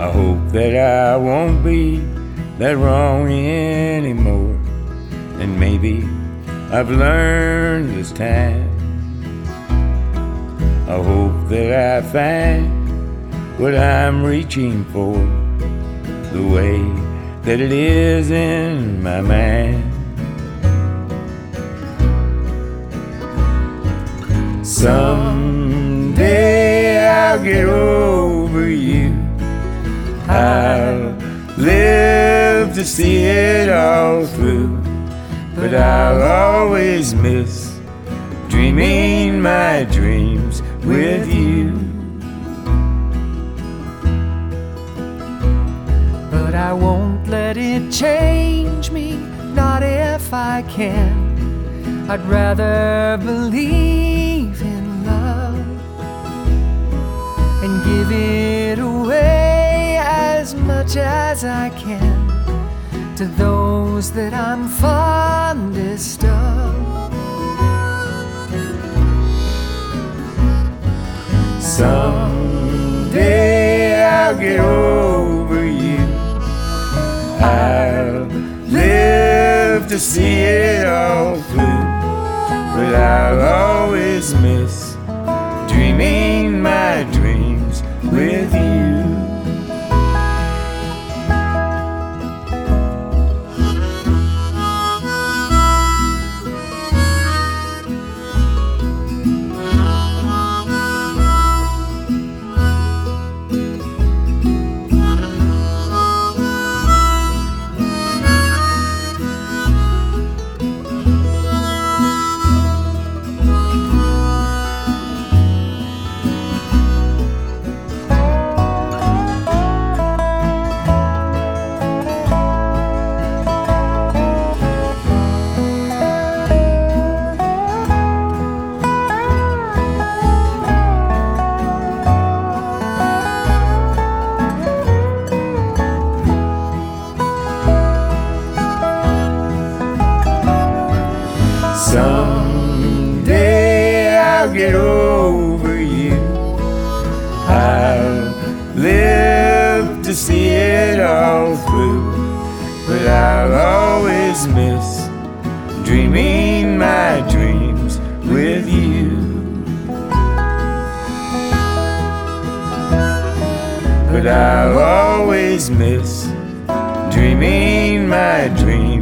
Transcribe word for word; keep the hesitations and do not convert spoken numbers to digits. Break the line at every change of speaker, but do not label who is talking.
I hope that I won't be that wrong anymore, and maybe I've learned this time. I hope that I find what I'm reaching for, the way that it is in my mind. Someday I'll get over you. I'll live to see it all through, but I'll always miss dreaming my dreams with you.
But I won't let it change me, not if I can. I'd rather believe in love and give it away as much as I can to those that I'm fondest of.
Someday I'll get over you. I'll live to see it all through, but I'll always miss dreaming my dreams with you. Someday I'll get over you. I'll live to see it all through, but I'll always miss dreaming my dreams with you. But I'll always miss dreaming my dreams